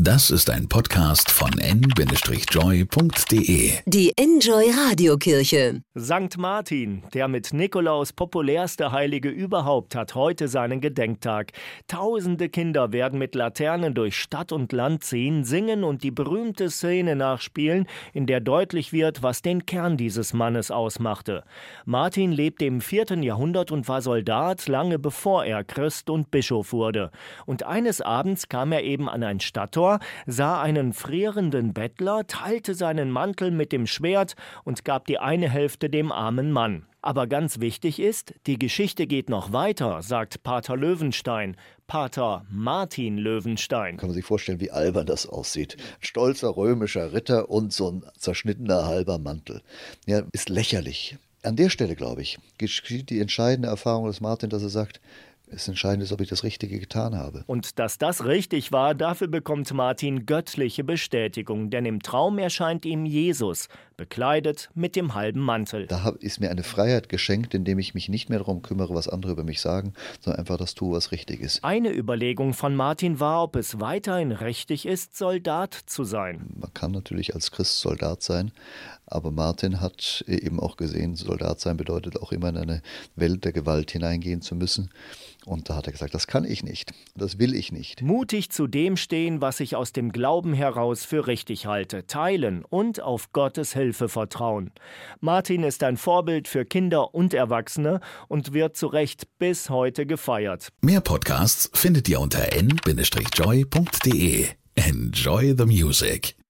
Das ist ein Podcast von n-joy.de. Die Enjoy Radiokirche. Sankt Martin, der mit Nikolaus populärste Heilige überhaupt, hat heute seinen Gedenktag. Tausende Kinder werden mit Laternen durch Stadt und Land ziehen, singen und die berühmte Szene nachspielen, in der deutlich wird, was den Kern dieses Mannes ausmachte. Martin lebte im 4. Jahrhundert und war Soldat, lange bevor er Christ und Bischof wurde. Und eines Abends kam er eben an ein Stadttor, sah einen frierenden Bettler, teilte seinen Mantel mit dem Schwert und gab die eine Hälfte dem armen Mann. Aber ganz wichtig ist, die Geschichte geht noch weiter, sagt Pater Löwenstein, Pater Martin Löwenstein. Kann man sich vorstellen, wie albern das aussieht. Ein stolzer römischer Ritter und so ein zerschnittener halber Mantel. Ja, ist lächerlich. An der Stelle, glaube ich, geschieht die entscheidende Erfahrung des Martin, dass er sagt, es entscheidend ist, ob ich das Richtige getan habe. Und dass das richtig war, dafür bekommt Martin göttliche Bestätigung, denn im Traum erscheint ihm Jesus, bekleidet mit dem halben Mantel. Da ist mir eine Freiheit geschenkt, indem ich mich nicht mehr darum kümmere, was andere über mich sagen, sondern einfach das tue, was richtig ist. Eine Überlegung von Martin war, ob es weiterhin richtig ist, Soldat zu sein. Man kann natürlich als Christ Soldat sein, aber Martin hat eben auch gesehen, Soldat sein bedeutet auch immer in eine Welt der Gewalt hineingehen zu müssen. Und da hat er gesagt, das kann ich nicht, das will ich nicht. Mutig zu dem stehen, was ich aus dem Glauben heraus für richtig halte, teilen und auf Gottes Hilfe vertrauen. Martin ist ein Vorbild für Kinder und Erwachsene und wird zu Recht bis heute gefeiert. Mehr Podcasts findet ihr unter n-joy.de. Enjoy the music.